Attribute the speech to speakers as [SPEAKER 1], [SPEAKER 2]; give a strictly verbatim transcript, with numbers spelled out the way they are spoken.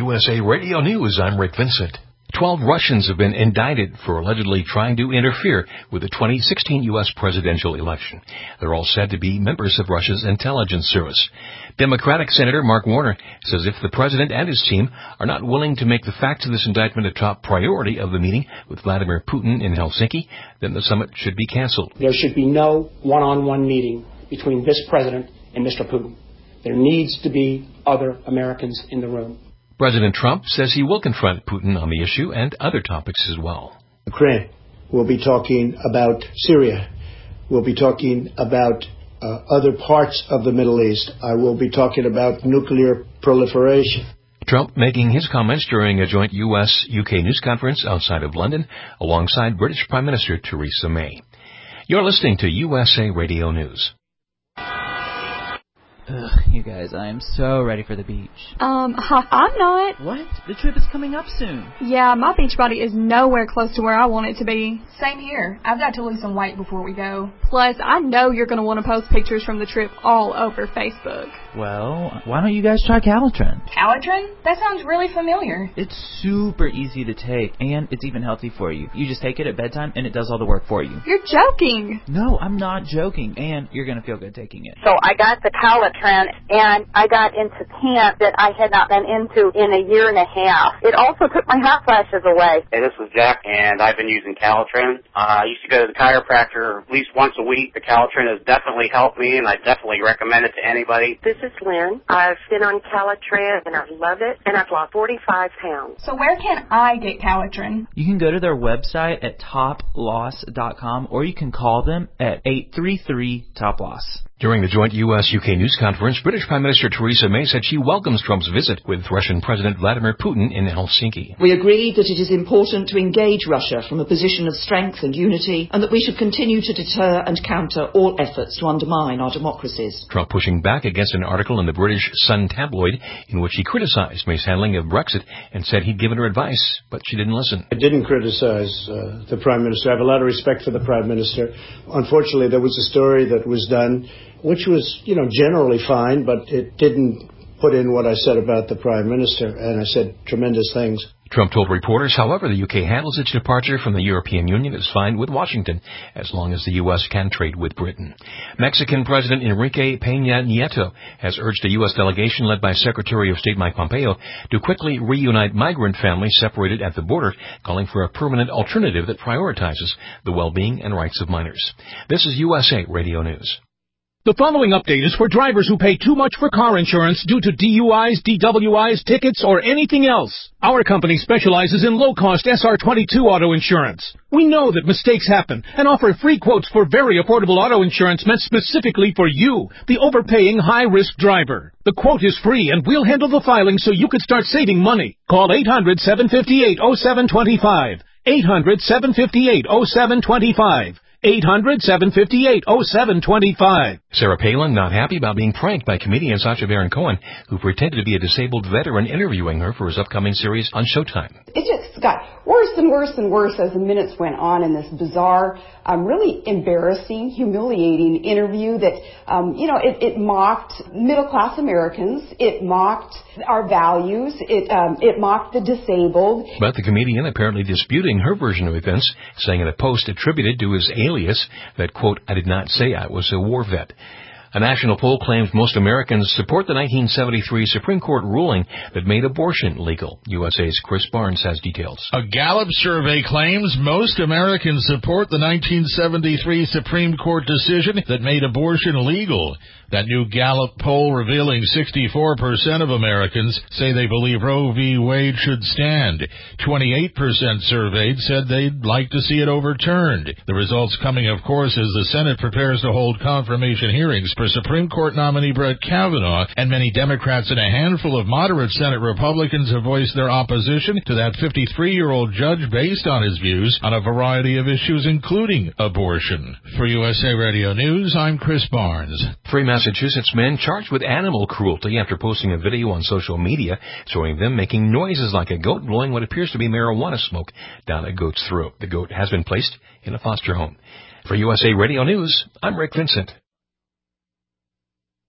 [SPEAKER 1] U S A Radio News, I'm Rick Vincent. Twelve Russians have been indicted for allegedly trying to interfere with the twenty sixteen U S presidential election. They're all said to be members of Russia's intelligence service. Democratic Senator Mark Warner says if the president and his team are not willing to make the facts of this indictment a top priority of the meeting with Vladimir Putin in Helsinki, then the summit should be canceled.
[SPEAKER 2] There should be no one-on-one meeting between this president and Mister Putin. There needs to be other Americans in the room.
[SPEAKER 1] President Trump says he will confront Putin on the issue and other topics as well.
[SPEAKER 3] Ukraine. We'll be talking about Syria. We'll be talking about uh, other parts of the Middle East. I will be talking about nuclear proliferation.
[SPEAKER 1] Trump making his comments during a joint U S U K news conference outside of London alongside British Prime Minister Theresa May. You're listening to U S A Radio News.
[SPEAKER 4] Ugh, you guys, I am so ready for the beach.
[SPEAKER 5] Um, I'm not.
[SPEAKER 4] What? The trip is coming up soon.
[SPEAKER 5] Yeah, my beach body is nowhere close to where I want it to be.
[SPEAKER 6] Same here. I've got to lose some weight before we go.
[SPEAKER 5] Plus, I know you're going to want to post pictures from the trip all over Facebook.
[SPEAKER 4] Well, why don't you guys try Calitrin?
[SPEAKER 6] Calitrin? That sounds really familiar.
[SPEAKER 4] It's super easy to take, and it's even healthy for you. You just take it at bedtime, and it does all the work for you.
[SPEAKER 5] You're joking.
[SPEAKER 4] No, I'm not joking, and you're going to feel good taking it.
[SPEAKER 7] So I got the Calitrin, and I got into camp that I had not been into in a year and a half. It also took my hot flashes away.
[SPEAKER 8] Hey, this is Jack, and I've been using Calitrin. Uh, I used to go to the chiropractor at least once a week. The Calitrin has definitely helped me, and I definitely recommend it to anybody.
[SPEAKER 9] This is Lynn. I've been on Calitrin, and I love it, and I've lost forty-five pounds.
[SPEAKER 6] So where can I get Calitrin?
[SPEAKER 4] You can go to their website at top loss dot com, or you can call them at eight three three top loss.
[SPEAKER 1] During the joint U S U K news conference, British Prime Minister Theresa May said she welcomes Trump's visit with Russian President Vladimir Putin in Helsinki.
[SPEAKER 10] We agree that it is important to engage Russia from a position of strength and unity, and that we should continue to deter and counter all efforts to undermine our democracies.
[SPEAKER 1] Trump pushing back against an article in the British Sun tabloid in which he criticized May's handling of Brexit and said he'd given her advice, but she didn't listen.
[SPEAKER 3] I didn't criticize uh, the Prime Minister. I have a lot of respect for the Prime Minister. Unfortunately, there was a story that was done which was, you know, generally fine, but it didn't put in what I said about the Prime Minister, and I said tremendous things.
[SPEAKER 1] Trump told reporters, however, the U K handles its departure from the European Union is fine with Washington, as long as the U S can trade with Britain. Mexican President Enrique Peña Nieto has urged a U S delegation led by Secretary of State Mike Pompeo to quickly reunite migrant families separated at the border, calling for a permanent alternative that prioritizes the well-being and rights of minors. This is U S A Radio News.
[SPEAKER 11] The following update is for drivers who pay too much for car insurance due to D U Is, D W Is, tickets, or anything else. Our company specializes in low-cost S R twenty-two auto insurance. We know that mistakes happen and offer free quotes for very affordable auto insurance meant specifically for you, the overpaying high-risk driver. The quote is free, and we'll handle the filing so you can start saving money. Call eight hundred, seven five eight, oh seven two five. eight hundred, seven five eight, oh seven two five. eight hundred, seven five eight, oh seven two five.
[SPEAKER 1] Sarah Palin not happy about being pranked by comedian Sacha Baron Cohen, who pretended to be a disabled veteran interviewing her for his upcoming series on Showtime.
[SPEAKER 12] It just got worse and worse and worse as the minutes went on in this bizarre, um, really embarrassing, humiliating interview that, um, you know, it, it mocked middle-class Americans. It mocked our values. It, um, it mocked the disabled.
[SPEAKER 1] But the comedian apparently disputing her version of events, saying in a post attributed to his alias that, quote, I did not say I was a war vet. A national poll claims most Americans support the nineteen seventy-three Supreme Court ruling that made abortion legal. U S A's Chris Barnes has details.
[SPEAKER 13] A Gallup survey claims most Americans support the nineteen seventy-three Supreme Court decision that made abortion legal. That new Gallup poll revealing sixty-four percent of Americans say they believe Roe v. Wade should stand. twenty-eight percent surveyed said they'd like to see it overturned. The results coming, of course, as the Senate prepares to hold confirmation hearings for Supreme Court nominee Brett Kavanaugh, and many Democrats and a handful of moderate Senate Republicans have voiced their opposition to that fifty-three-year-old judge based on his views on a variety of issues, including abortion. For U S A Radio News, I'm Chris Barnes.
[SPEAKER 1] Three Massachusetts men charged with animal cruelty after posting a video on social media showing them making noises like a goat blowing what appears to be marijuana smoke down a goat's throat. The goat has been placed in a foster home. For U S A Radio News, I'm Rick Vincent.